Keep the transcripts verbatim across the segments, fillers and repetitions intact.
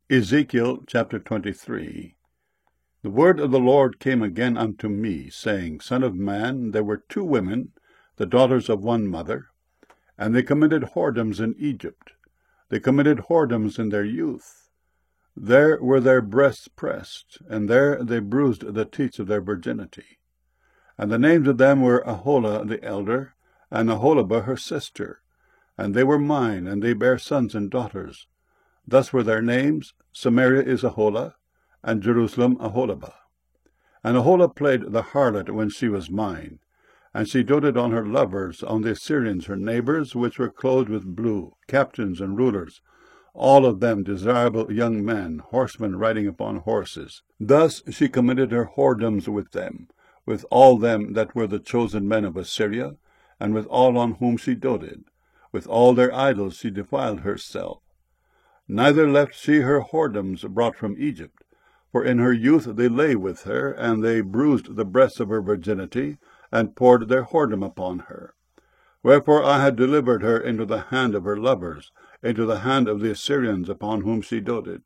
Ezekiel chapter twenty-three. The word of the Lord came again unto me, saying, Son of man, there were two women, the daughters of one mother, and they committed whoredoms in Egypt. They committed whoredoms in their youth. There were their breasts pressed, and there they bruised the teats of their virginity. And the names of them were Aholah the elder, and Aholibah her sister. And they were mine, and they bare sons and daughters. Thus were their names: Samaria is Aholah, and Jerusalem Aholibah. And Aholah played the harlot when she was mine, and she doted on her lovers, on the Assyrians her neighbors, which were clothed with blue, captains and rulers, all of them desirable young men, horsemen riding upon horses. Thus she committed her whoredoms with them, with all them that were the chosen men of Assyria, and with all on whom she doted. With all their idols she defiled herself. Neither left she her whoredoms brought from Egypt, for in her youth they lay with her, and they bruised the breasts of her virginity, and poured their whoredom upon her. Wherefore I had delivered her into the hand of her lovers, into the hand of the Assyrians upon whom she doted.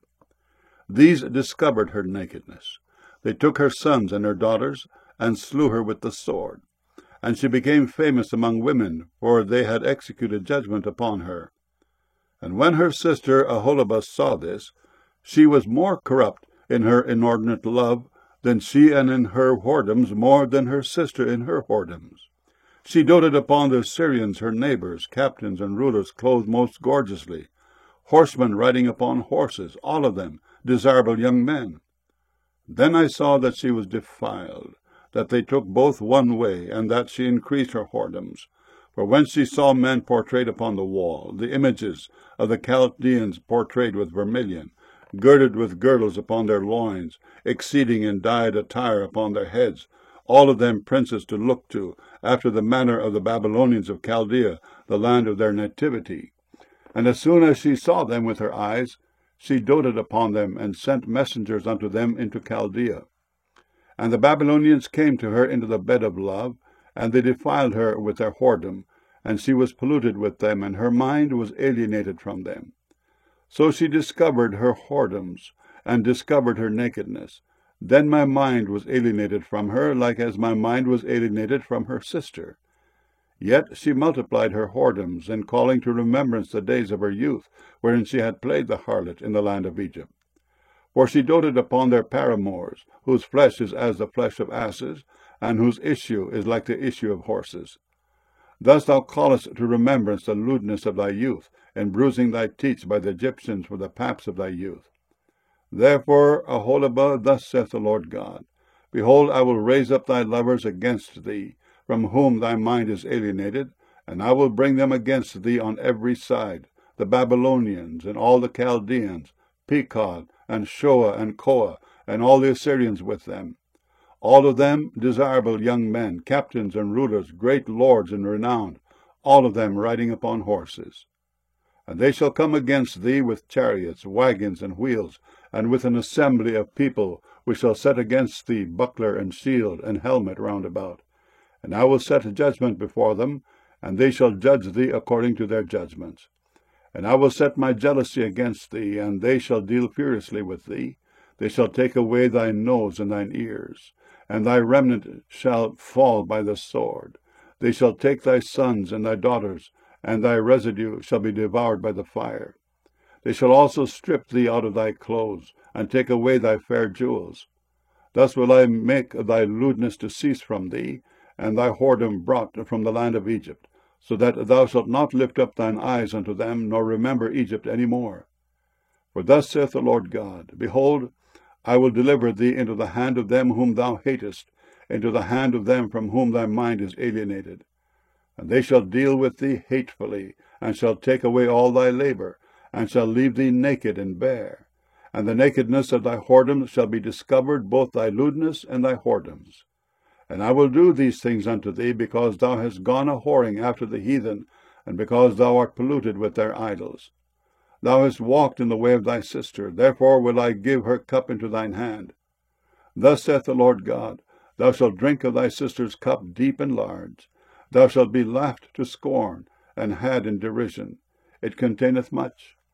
These discovered her nakedness. They took her sons and her daughters, and slew her with the sword. And she became famous among women, for they had executed judgment upon her. And when her sister Aholibah saw this, she was more corrupt in her inordinate love than she, and in her whoredoms more than her sister in her whoredoms. She doted upon the Assyrians her neighbors, captains and rulers clothed most gorgeously, horsemen riding upon horses, all of them desirable young men. Then I saw that she was defiled, that they took both one way, and that she increased her whoredoms. For when she saw men portrayed upon the wall, the images of the Chaldeans portrayed with vermilion, girded with girdles upon their loins, exceeding in dyed attire upon their heads, all of them princes to look to, after the manner of the Babylonians of Chaldea, the land of their nativity. And as soon as she saw them with her eyes, she doted upon them, and sent messengers unto them into Chaldea. And the Babylonians came to her into the bed of love, and they defiled her with their whoredom, and she was polluted with them, and her mind was alienated from them. So she discovered her whoredoms, and discovered her nakedness. Then my mind was alienated from her, like as my mind was alienated from her sister. Yet she multiplied her whoredoms, in calling to remembrance the days of her youth, wherein she had played the harlot in the land of Egypt. For she doted upon their paramours, whose flesh is as the flesh of asses, and whose issue is like the issue of horses. Thus thou callest to remembrance the lewdness of thy youth, and bruising thy teats by the Egyptians for the paps of thy youth. Therefore, Aholibah, thus saith the Lord God, Behold, I will raise up thy lovers against thee, from whom thy mind is alienated, and I will bring them against thee on every side, the Babylonians, and all the Chaldeans, Pekod, and Shoa, and Koa, and all the Assyrians with them. All of them desirable young men, captains and rulers, great lords and renowned, all of them riding upon horses. And they shall come against thee with chariots, wagons, and wheels, and with an assembly of people, which shall set against thee buckler and shield and helmet round about. And I will set judgment before them, and they shall judge thee according to their judgments. And I will set my jealousy against thee, and they shall deal furiously with thee. They shall take away thy nose and thine ears, and thy remnant shall fall by the sword. They shall take thy sons and thy daughters, and thy residue shall be devoured by the fire. They shall also strip thee out of thy clothes, and take away thy fair jewels. Thus will I make thy lewdness to cease from thee, and thy whoredom brought from the land of Egypt, so that thou shalt not lift up thine eyes unto them, nor remember Egypt any more. For thus saith the Lord God, Behold, I will deliver thee into the hand of them whom thou hatest, into the hand of them from whom thy mind is alienated. And they shall deal with thee hatefully, and shall take away all thy labor, and shall leave thee naked and bare. And the nakedness of thy whoredoms shall be discovered, both thy lewdness and thy whoredoms. And I will do these things unto thee, because thou hast gone a whoring after the heathen, and because thou art polluted with their idols. Thou hast walked in the way of thy sister, therefore will I give her cup into thine hand. Thus saith the Lord God, Thou shalt drink of thy sister's cup deep and large. Thou shalt be laughed to scorn, and had in derision. It containeth much.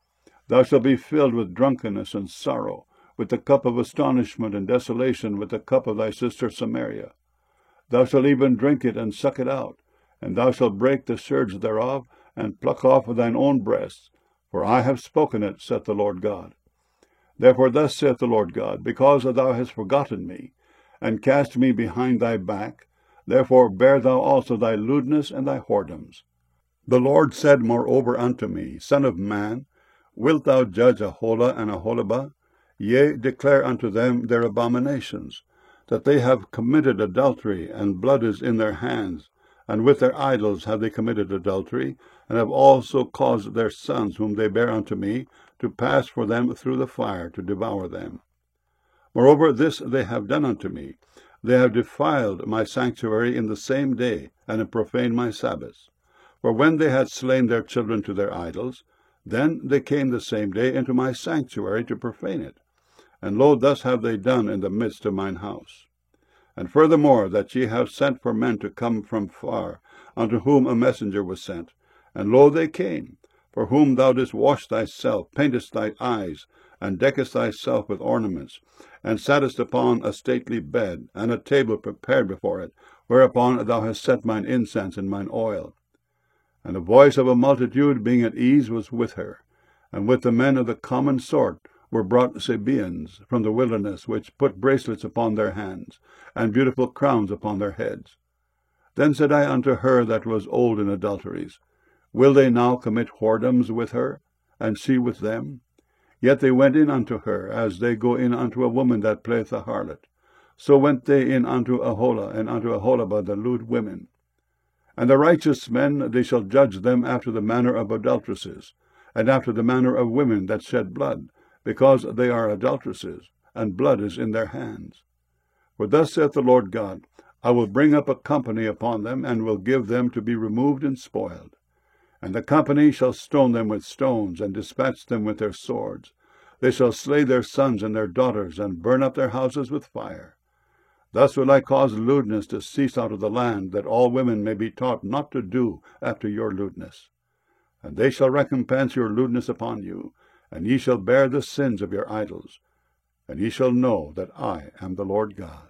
Thou shalt be filled with drunkenness and sorrow, with the cup of astonishment and desolation, with the cup of thy sister Samaria. Thou shalt even drink it and suck it out, and thou shalt break the surge thereof, and pluck off of thine own breasts. For I have spoken it, saith the Lord God. Therefore thus saith the Lord God, because thou hast forgotten me, and cast me behind thy back, therefore bear thou also thy lewdness and thy whoredoms. The Lord said moreover unto me, Son of man, wilt thou judge Aholah and Aholibah? Yea, declare unto them their abominations, that they have committed adultery, and blood is in their hands, and with their idols have they committed adultery, and have also caused their sons, whom they bear unto me, to pass for them through the fire, to devour them. Moreover, this they have done unto me. They have defiled my sanctuary in the same day, and have profaned my Sabbaths. For when they had slain their children to their idols, then they came the same day into my sanctuary to profane it. And lo, thus have they done in the midst of mine house. And furthermore, that ye have sent for men to come from far, unto whom a messenger was sent. And lo, they came, for whom thou didst wash thyself, paintest thy eyes, and deckest thyself with ornaments, and sattest upon a stately bed, and a table prepared before it, whereupon thou hast set mine incense and mine oil. And the voice of a multitude being at ease was with her, and with the men of the common sort were brought Sabaeans from the wilderness, which put bracelets upon their hands, and beautiful crowns upon their heads. Then said I unto her that was old in adulteries, Will they now commit whoredoms with her, and she with them? Yet they went in unto her, as they go in unto a woman that playeth a harlot. So went they in unto Aholah, and unto Aholibah the lewd women. And the righteous men, they shall judge them after the manner of adulteresses, and after the manner of women that shed blood, because they are adulteresses, and blood is in their hands. For thus saith the Lord God, I will bring up a company upon them, and will give them to be removed and spoiled. And the company shall stone them with stones, and dispatch them with their swords. They shall slay their sons and their daughters, and burn up their houses with fire. Thus will I cause lewdness to cease out of the land, that all women may be taught not to do after your lewdness. And they shall recompense your lewdness upon you, and ye shall bear the sins of your idols. And ye shall know that I am the Lord God.